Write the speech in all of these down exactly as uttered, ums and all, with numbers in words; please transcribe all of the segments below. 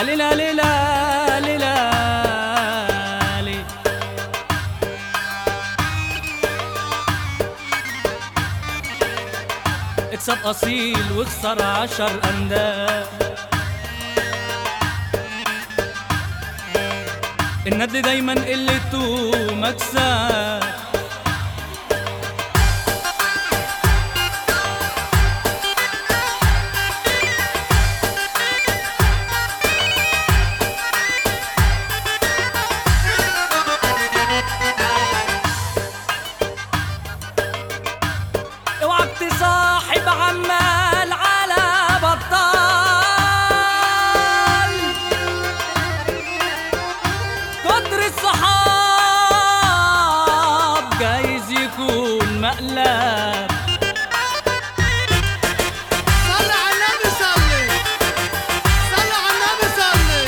ليلى ليلى ليلى لي. اكسب اصيل واخسر عشر انداد، الند دايما قلته مكسب. اوعك تصاحب عمال على بطال، كتر الصحاب جايز يكون مقلب. صلي على النبي، صلي صلي على النبي، صلي.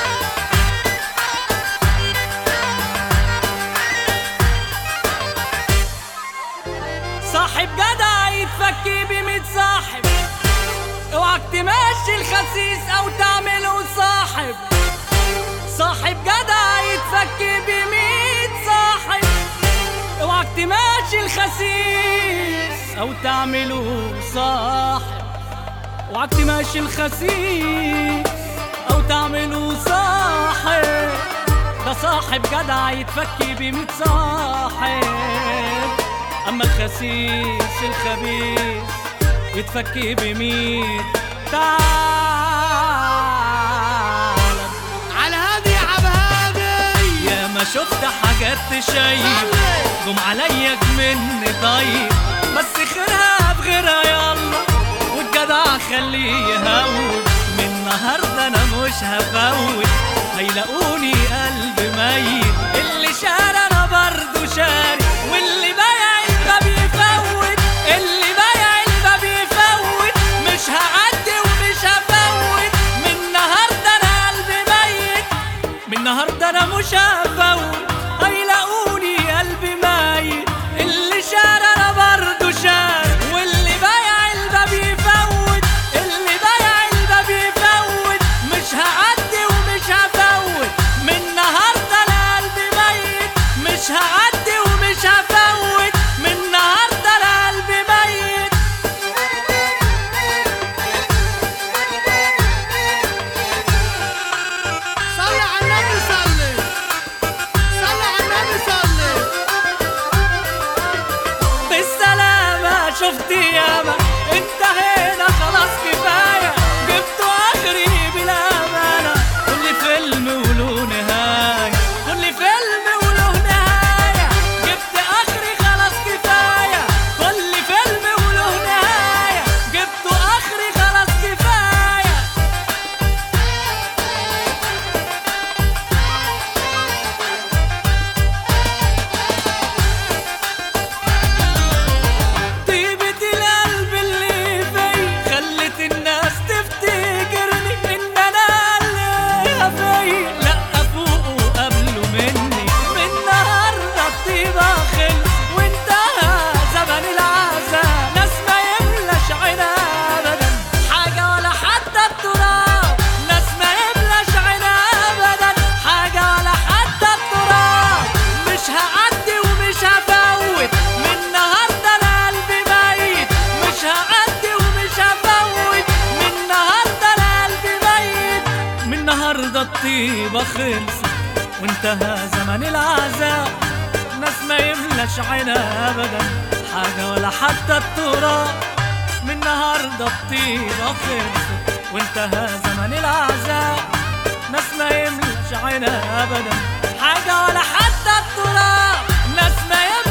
صاحب جدع يتفكي بميت صاحب، اوعك تمشي الخسيس او تعمله صاحب. صاحب جدع يتفكي بميت صاحب، اوعك تمشي الخسيس او تعمله صاحب. اوعك تمشي الخسيس او تعمله صاحب. ده صاحب جدع يتفكي بميت صاحب، أما الخسيس الخبيث يتفكي بميت تعال. على هادي يا عبهادي، يا ما شفت حاجات تشيب، قوم عليا مني طيب، بس خيرها بغيرها يلا، والجدع خليه يهون. من النهارده انا مش هفوت، هيلاقوني قلب ميت. اللي شاري انا برضه شاري، واللي بايع الباب يفوت. اللي بايع الباب يفوت، مش هعدي ومش هفوت. من النهارده انا قلبي ميت، من النهارده انا مش هفوت، هيلاقوني قلبي ميت. اللي شاري انا برضه شاري، واللي بايع الباب يفوت. اللي بايع الباب يفوت، مش هعدي ومش هفوت. من النهارده انا قلبي ميت، مش هعدي ومش هفوت. من النهارده انا قلبي ميت. صلي على النبي، صلي صلي على النبي، صلي. بالسلامة شفت ياما، انتهينا خلاص كفاية. جبت اخري بالامانة، كل فيلم وله نهاية، كل فيلم وله نهاية. جبت اخري خلاص كفاية، كل فيلم وله نهاية. جبت اخري خلاص كفاية. طيبة القلب اللي في خلت الناس تفتكرني ان انا اللي في، لا فوقه قبله مني. من النهارده الطيبة خل وانتهى زمن العذاب. ناس ما يملاش عينها ابدا حاجة ولا حتى التراب. ناس ما يملاش عينها ابدا حاجة ولا حتى التراب. مش هعدي ومش هفوت، من النهارده انا قلبي ميت. مش هعدي ومش هفوت، من النهارده انا قلبي ميت. من النهارده الطيبة خلصت وانتهى زمن العذاب. ناس ما يملاش عينها ابدا حاجة ولا حتى التراب. من النهارده الطيبة خلصت وانتهى زمن العذاب. ناس ما يملاش عينها ابدا حاجة ولا حتى التراب. ناس ما يملاش